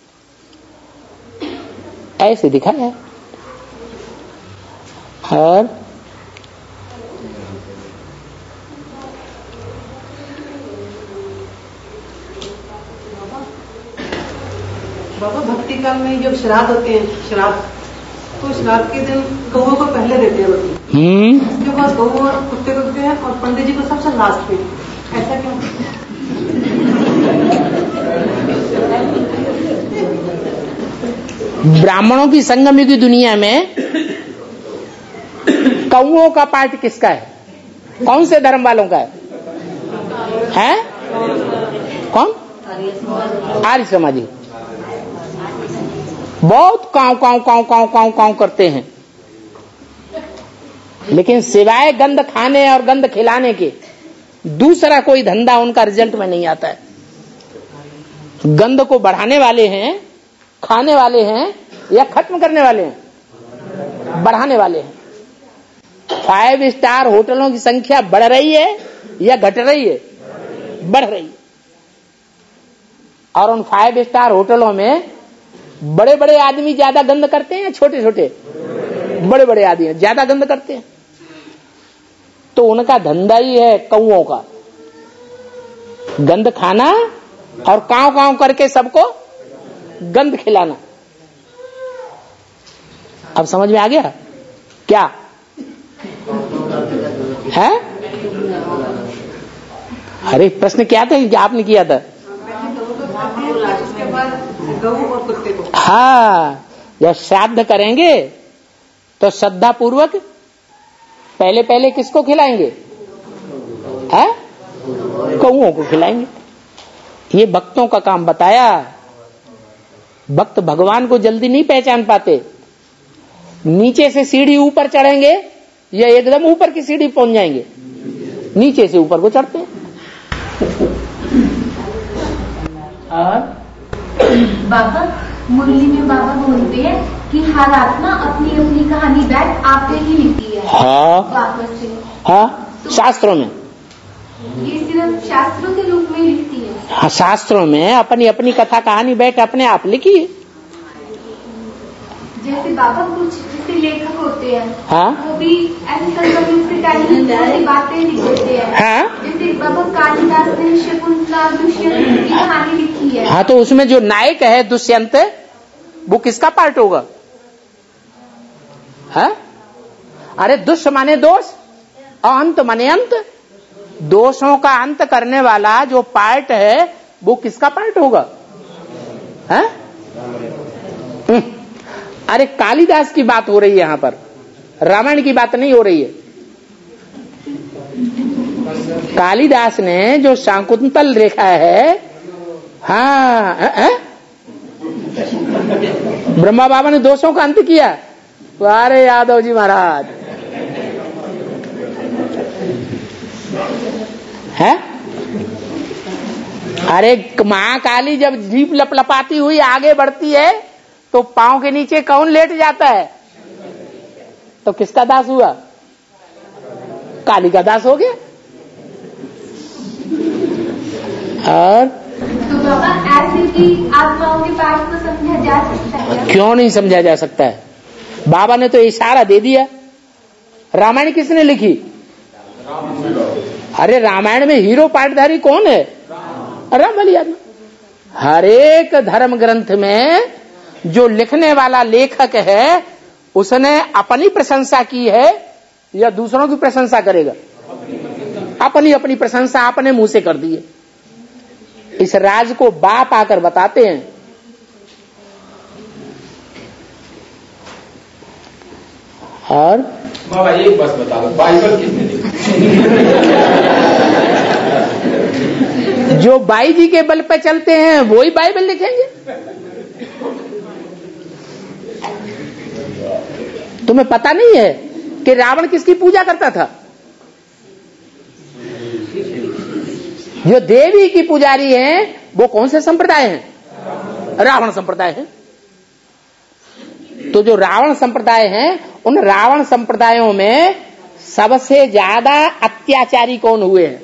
ऐसे दिखाया है। और बाबा भक्ति काल में जब श्राद्ध होते हैं, श्राद्ध, तो श्राद्ध के दिन गऊ को पहले देते हैं रोटी, उसके बाद गऊ और कुत्ते को देते हैं हैं और पंडित जी को सबसे लास्ट में, ऐसा क्यों? ब्राह्मणों की संगम की दुनिया में कौओं का पार्ट किसका है? कौन से धर्म वालों का है? कौन? आर्य समाजी। बहुत काव काव काव काव काव काव करते हैं, लेकिन सिवाय गंध खाने और गंध खिलाने के दूसरा कोई धंधा उनका रिजल्ट में नहीं आता है। गंध को बढ़ाने वाले हैं, खाने वाले हैं, या खत्म करने वाले हैं? बढ़ाने वाले हैं। 5 स्टार होटलों की संख्या बढ़ रही है या घट रही है? बढ़ रही है। और उन 5 स्टार होटलों में बड़े बड़े आदमी ज्यादा गंध करते हैं या छोटे छोटे? बड़े बड़े आदमी ज्यादा गंध करते हैं। तो उनका धंधा ही है कौओं का, गंध खाना और काव काव करके सबको गंध खिलाना। अब समझ में आ गया क्या है? अरे प्रश्न क्या था कि आपने किया था? हाँ, जब श्राद्ध करेंगे तो श्रद्धा पूर्वक पहले पहले किसको खिलाएंगे? है? कौओं को खिलाएंगे। ये भक्तों का काम बताया। भक्त भगवान को जल्दी नहीं पहचान पाते। नीचे से सीढ़ी ऊपर चढ़ेंगे या एकदम ऊपर की सीढ़ी पहुंच जाएंगे? नीचे से ऊपर को चढ़ते हैं। और बाबा मुरली में बाबा बोलते हैं कि हर आत्मा अपनी अपनी कहानी बैठ आपे ही लिखती है। हाँ, वापस से हाँ, तो शास्त्रों में ये सिर्फ शास्त्रों के रूप में लिखती है। हाँ, शास्त्रों में अपनी अपनी कथा कहानी बैठ अपने आप लिखी है। जैसे बाबा कुछ जैसे लेखक होते हैं, हाँ, वो भी ऐसे संगम के टाइम बातें लिख देते हैं। हाँ, जैसे बाबा कालिदास ने शकुंतला दुष्यंत की कहानी लिखी है। हाँ, तो उसमें जो नायक है दुष्यंत, वो किसका पार्ट होगा? है? अरे दुष्ट माने दोष और अंत माने अंत। दोषों का अंत करने वाला जो पार्ट है वो किसका पार्ट होगा? है? अरे कालिदास की बात हो रही है यहां पर, रामायण की बात नहीं हो रही है। कालिदास ने जो शाकुंतल रेखा है, हाँ, ब्रह्मा बाबा ने दोषों का अंत किया। अरे यादव जी महाराज है। अरे महाकाली जब जीप लपलपाती हुई आगे बढ़ती है तो पांव के नीचे कौन लेट जाता है? तो किसका दास हुआ? काली का दास हो गया। और तो बाबा ऐसे की आत्माओं के पास को समझा जा सकता है? क्यों नहीं समझा जा सकता है? बाबा ने तो इशारा दे दिया। रामायण किसने लिखी? अरे रामायण में हीरो पार्टधारी कौन है? राम वाली आत्मा। हर एक धर्म ग्रंथ में जो लिखने वाला लेखक है उसने अपनी प्रशंसा की है या दूसरों की प्रशंसा करेगा? अपनी अपनी प्रशंसा अपने मुंह से कर दी है। इस राज को बाप आकर बताते हैं। और बाबा एक बस बता दो, बाइबल किसने लिखी? जो बाई जी के बल पे चलते हैं वो ही बाइबल लिखेंगे। तुम्हें पता नहीं है कि रावण किसकी पूजा करता था? जो देवी की पुजारी हैं वो कौन से संप्रदाय हैं? रावण संप्रदाय है। तो जो रावण संप्रदाय हैं उन रावण संप्रदायों में सबसे ज्यादा अत्याचारी कौन हुए हैं?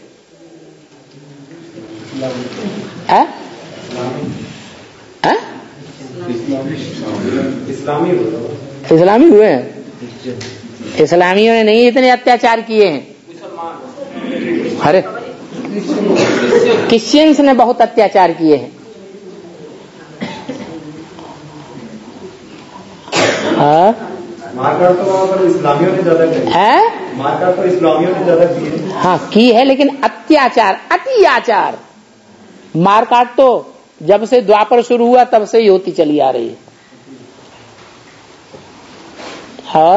इस्लामी हुए हैं। इस्लामियों ने नहीं इतने अत्याचार किए हैं। अरे क्रिश्चियंस ने बहुत अत्याचार किए हैं। मारकाट तो वहां पर इस्लामियों ने ज्यादा किया है। मारकाट तो इस्लामियों ने ज्यादा की है। हाँ की है, लेकिन अत्याचार, अत्याचार, मारकाट तो जब से द्वापर शुरू हुआ तब से ही होती चली आ रही है। और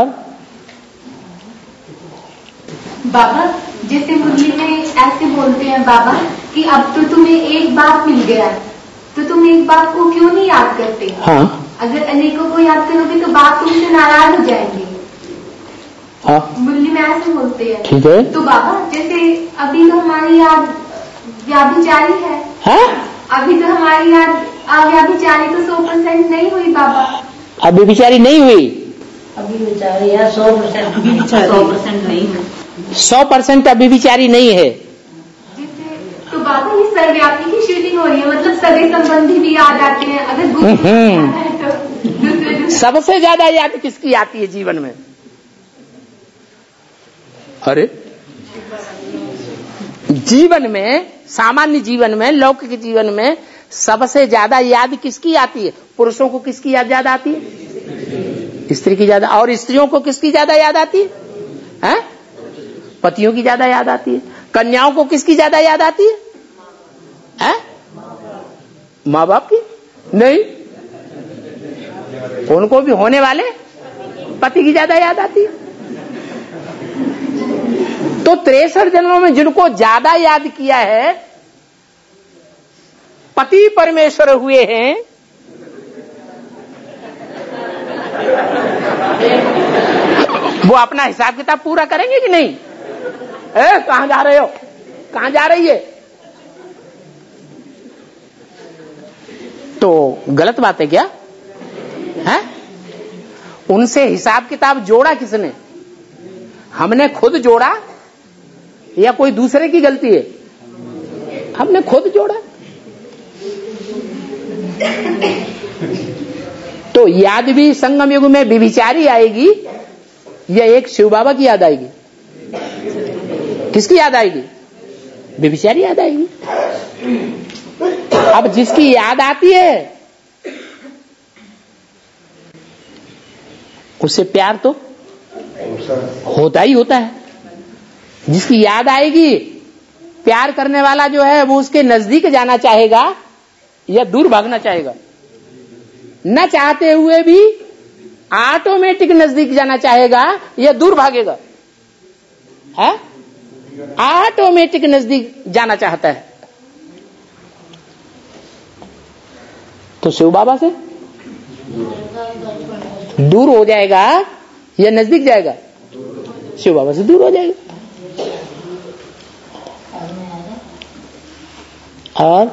बाबा जैसे मुरली में ऐसे बोलते हैं बाबा कि अब तो तुम्हें एक बाप मिल गया है, तो तुम एक बाप को क्यों नहीं याद करते? हाँ, अगर अनेकों को याद करोगे तो बाप तुमसे नाराज हो जाएंगे। हाँ, मुरली में ऐसे बोलते हैं। ठीक है। तो बाबा जैसे अभी तो हमारी याद व्याभिचारी है, हाँ? अभी तो हमारी याद व्याभिचारी तो 100% नहीं हुई बाबा। अभी बेचारी नहीं हुई, अभी बेचारी यार 100% नहीं हुई, 100% अभी बेचारी नहीं है। तो बाबा ये सर्वव्यापी की शूटिंग हो रही है, मतलब सगे संबंधी भी याद आते हैं। अगर गुरु है तो सबसे ज्यादा याद किसकी आती है जीवन में? अरे जीवन में, सामान्य जीवन में, लौकिक जीवन में सबसे ज्यादा याद किसकी आती है? पुरुषों को किसकी याद ज्यादा आती है? स्त्री की ज्यादा। और स्त्रियों को किसकी ज्यादा याद आती है? हैं? पतियों की ज्यादा याद आती है। कन्याओं को किसकी ज्यादा याद आती है? हैं? माँ बाप की नहीं, उनको भी होने वाले पति की ज्यादा याद आती है। तो 63 जन्मों में जिनको ज्यादा याद किया है, पति परमेश्वर हुए हैं, वो अपना हिसाब किताब पूरा करेंगे कि नहीं? कहां जा रहे हो? कहां जा रही है? तो गलत बात है क्या? है? उनसे हिसाब किताब जोड़ा किसने? हमने खुद जोड़ा या कोई दूसरे की गलती है? हमने खुद जोड़ा। तो याद भी संगम युग में व्यभिचारी आएगी या एक शिव बाबा की याद आएगी? किसकी याद आएगी? व्यभिचारी याद आएगी। अब जिसकी याद आती है उससे प्यार तो होता ही होता है। जिसकी याद आएगी, प्यार करने वाला जो है वो उसके नजदीक जाना चाहेगा या दूर भागना चाहेगा? न चाहते हुए भी ऑटोमेटिक नजदीक जाना चाहेगा या दूर भागेगा? है? ऑटोमेटिक नजदीक जाना चाहता है। तो शिव बाबा से दूर हो जाएगा या नजदीक जाएगा? शिव बाबा से दूर हो जाएगा। और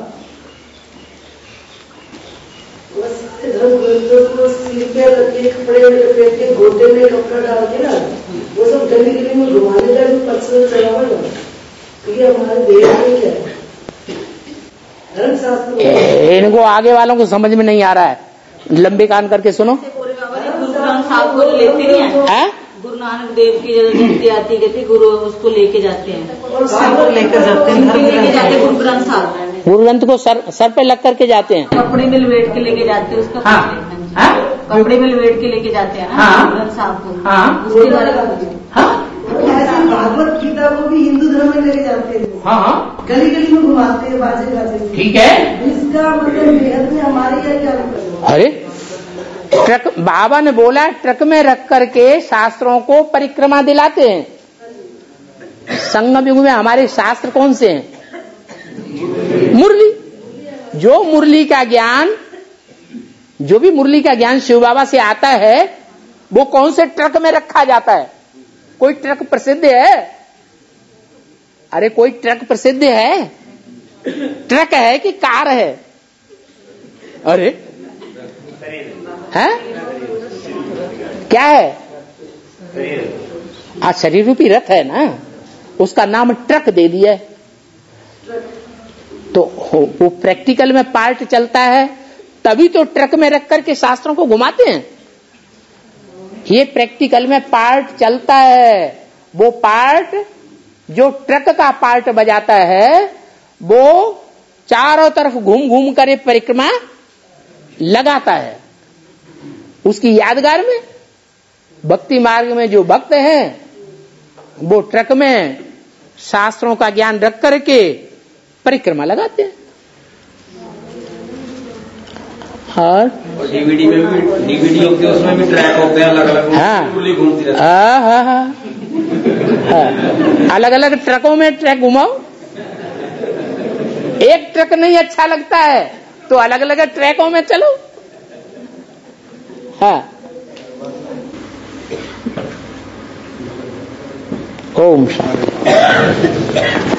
कपड़े लपेट के गोटे में कपड़ा डाल के ना वो सब गली गली में घुमाने का भी पत्थर चढ़ावा ना, ये हमारे देश में क्या है? धर्म शास्त्र इनको आगे वालों को समझ में नहीं आ रहा है। लंबे कान करके सुनो। गुरु ग्रंथ साहब को लेते नहीं है। गुरु नानक देव की जयंती आती कहती गुरु उसको लेके जाते हैं और लेकर जाते हैं गुरु ग्रंथ साहब। गुरु ग्रंथ को सर पे लग करके जाते हैं, कपड़े में लपेट के लेके जाते हैं उसका। कपड़े में लपेट के लेके जाते हैं गुरु ग्रंथ साहब को। उसके भागवत गीता को भी हिंदू धर्म में लेके जाते हैं। हाँ, गली गली में घुमाते हैं बाजे गाजे। ठीक है। इसका मतलब बेहद में हमारे क्या? अरे ट्रक, बाबा ने बोला ट्रक में रख करके शास्त्रों को परिक्रमा दिलाते हैं। संगम युग में हमारे शास्त्र कौन से हैं? मुरली। जो मुरली का ज्ञान, जो भी मुरली का ज्ञान शिव बाबा से आता है वो कौन से ट्रक में रखा जाता है? कोई ट्रक प्रसिद्ध है? अरे कोई ट्रक प्रसिद्ध है? ट्रक है कि कार है? अरे है क्या है? आज शरीर रूपी रथ है ना, उसका नाम ट्रक दे दिया है। तो वो प्रैक्टिकल में पार्ट चलता है तभी तो ट्रक में रख करके शास्त्रों को घुमाते हैं। ये प्रैक्टिकल में पार्ट चलता है। वो पार्ट जो ट्रक का पार्ट बजाता है वो चारों तरफ घूम घूम कर परिक्रमा लगाता है। उसकी यादगार में भक्ति मार्ग में जो भक्त हैं वो ट्रक में शास्त्रों का ज्ञान रख करके परिक्रमा लगाते हैं। और डीवीडी में भी, डीवीडी होते हैं उसमें भी ट्रैक होते हैं अलग अलग। हाँ घूमती रहती है। अलग अलग ट्रकों में ट्रक घुमाओ। एक ट्रक नहीं अच्छा लगता है तो अलग अलग ट्रकों में चलो। हाँ, ओम शांति।